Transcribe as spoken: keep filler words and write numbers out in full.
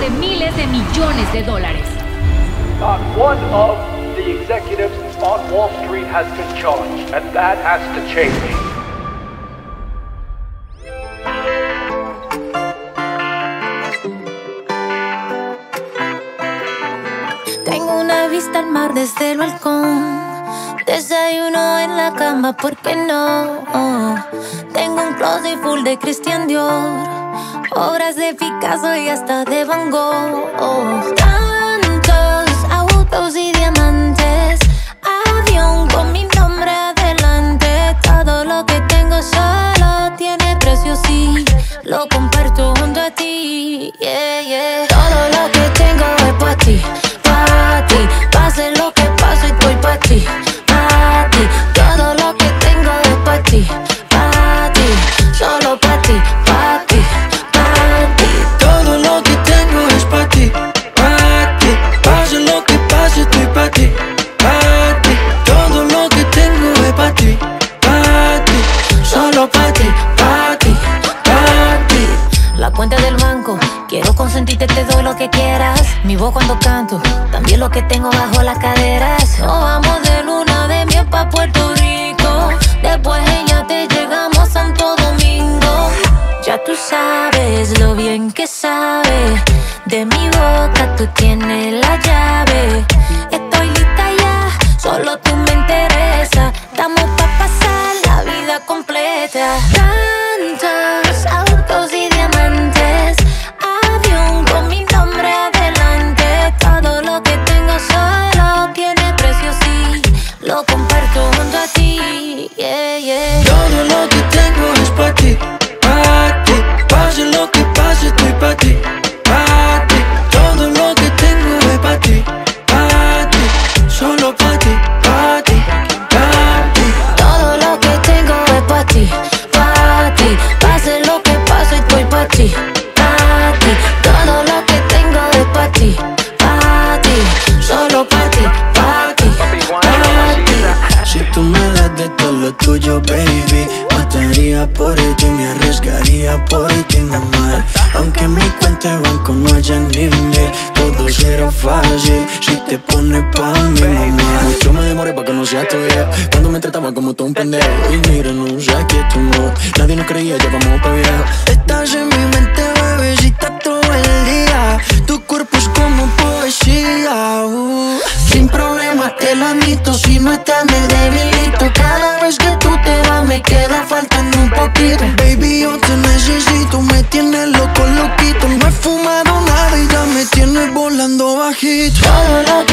de miles de millones de dólares. Not one of the executives on Wall Street has been charged, and that has to change. Tengo una vista al mar desde el balcón. Desayuno en la cama, ¿por qué no? Oh. Tengo un closet full de Christian Dior, obras de Picasso y hasta de Van Gogh. Oh. Tantos autos y diamantes, avión con mi nombre adelante. Todo lo que tengo solo tiene precio, sí. Lo comparto junto a ti, yeah, yeah. Todo lo que tengo es para ti, para ti. Pase lo que pase, estoy para ti. Todo lo que tengo es pa' ti, pa' ti, solo pa' ti, pa' ti, pa' ti. Todo lo que tengo es pa' ti, pa' ti. Pase lo que pase, estoy pa' ti, pa' ti. Todo lo que tengo es pa' ti, pa' ti, solo pa' ti, pa' ti, pa' ti. La cuenta del banco, quiero consentirte, te doy lo que quieras. Mi voz cuando canto, también lo que tengo bajo las caderas. Nos vamos de luna de miel pa' Puerto Rico, después ella te llegamos a Santo Domingo. Ya tú sabes lo bien que sabe, de mi boca tú tienes la llave. Estoy lista ya, solo tú me interesa. Estamos pa' pasar la vida completa. Tantos autos y diamantes, avión con mi nombre adelante. Todo lo que tengo solo tiene precio, sí. Lo comparto junto a ti, yeah, yeah. Todo lo que tengo es pa' ti, pa' ti. Pase lo que pase, estoy pa' ti, pa' ti. Todo lo que tengo es pa' ti, pa' ti, solo pa' ti, pa' ti, pa' ti. Todo lo que tengo es pa' ti, pa' ti. Pase lo que pase, estoy pa' ti, pa' ti. Todo lo que tengo es pa' ti, pa' ti, solo pa' ti, pa' ti, pa' ti. Si tú me das de todo lo tuyo, baby, mataría por ti, me arriesgaría por ti, mamá. Aunque mi cuenta de banco no haya límite, todo será fácil si te pones pa' mí, mamá. Mucho me demoré pa' que no sea tuya, cuando me trataba como todo un pendejo. Y mira, no sé qué tu no, nadie nos creía, ya vamos pa' viejo. Estás en mi mente, bebecita, todo el día. Tu cuerpo es como poesía, uh. Sin problema te lo admito, si no estás me debilito. Cada vez que tú te vas me queda faltando un poquito. Baby, yo te necesito, me tienes loco, loquito. No he fumado nada y ya me tienes volando bajito. Todo lo que